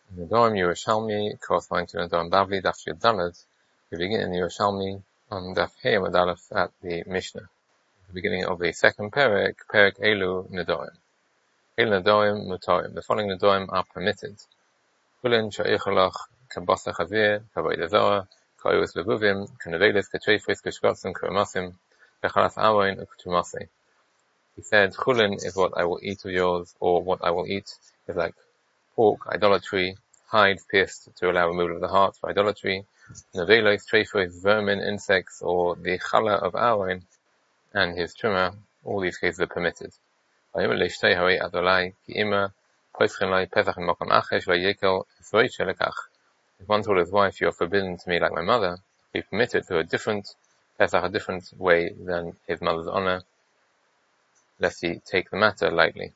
Nedorim Yerushalmi corresponding to Nedorim Bavli, Daf Yud Daled. We begin in Yerushalmi on Daf Hey Amud Aleph at the Mishnah. The beginning of the second Perek Elu Nedorim. Elu Nedorim Mutorim. The following Nedorim are permitted. Kulin Sha'ichalach Kabasa Chavir, Kavayda Zora, Kayus Levuvim, Kanevelis, Katrefris, Kashkotzim, Kuramasim, Kachalas Awain, Ukutumasi. He said, Chulin is what I will eat of yours, or what I will eat is like pork, idolatry, hide pierced to allow removal of the heart for idolatry, nevelos, treifos, vermin, insects, or the challah of Aaron and his truma. All these cases are permitted. If one told his wife, you are forbidden to me like my mother, he permitted to a different Pesach, a different way than his mother's honor, lest he take the matter lightly.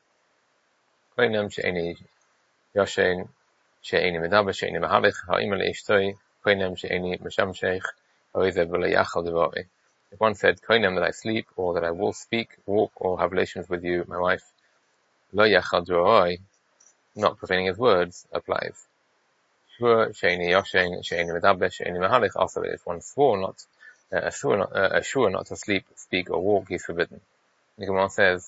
Yoshen she'eni medaber she'eni mahalich ha'ima le'ishtoi koinem she'eni meshamshech ha'oizev v'le'yachal devari. If one said koinem that I sleep or that I will speak, walk or have relations with you, my wife, lo yachal devari, not profaning his words, applies. Shur she'eni yoshen she'eni medaber she'eni mahalich, also if one swore not, assure not to sleep, speak or walk, he's forbidden. The Gemara says,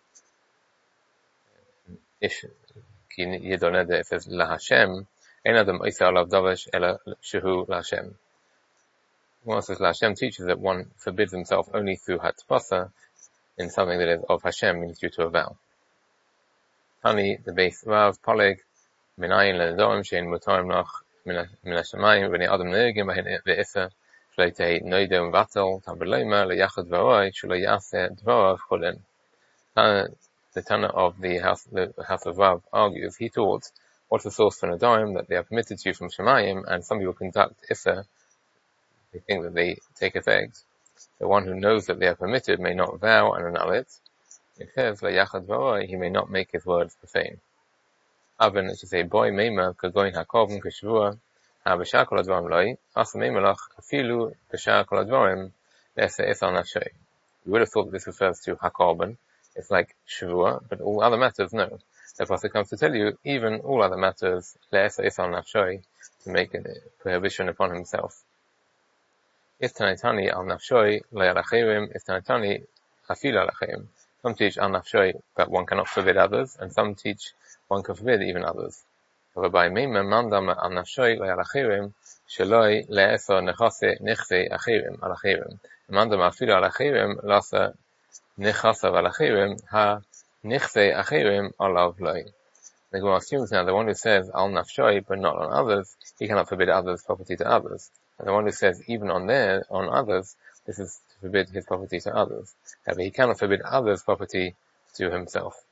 it says la Hashem, ein adam oisa alav davash ela shehu la Hashem. One says la Hashem teaches that one forbids himself only through hatpasa in something that is of Hashem, means due to a vow. Tani the base Rav Poleg minayin le'nedorim she'en mutarim noch min hashamayim v'nei adam ne'egim b'hen ve'isa shlei tehi noidem vatel tabelema le'yachad v'roi shlo yaseh dvorav cholen. The Tana of the house of Rav argues, he taught, what's the source for Nedarim, that they are permitted to from Shemayim, and some people conduct Issa, they think that they take effect. The one who knows that they are permitted may not vow and annul it. It says, Yachad Varoi, he may not make his words profane. Aven, it should say, Boy Meima, Kagoin HaKovim, Keshvua, HaBashar Kol HaDvarim Loi, Asa Meimalach, Afilu, Bashar Kol HaDvarim, Lesa Issa Nafshei. You would have thought that this refers to HaKorban. It's like Shavua, but all other matters, no. Therefore, it comes to tell you, even all other matters, Le'esa Isal Nafshoi, to make a prohibition upon himself. If Tanitani al Nafshoi, Le'alachirim, if Tanitani Afil Alachirim. Some teach al Nafshoi, but one cannot forbid others, and some teach one can forbid even others. However, by Meima Mandam al Nafshoi, Le'alachirim, Shaloi, Le'esa Nechase, Nechse, Achirim, Alachirim. Mandam Afil Alachirim, Lasa, Nechasav alachirim ha nichse achirim alav loi. The Gemara assumes now the one who says al nafshoi but not on others, he cannot forbid others' property to others. And the one who says even on others, this is to forbid his property to others. However, he cannot forbid others' property to himself.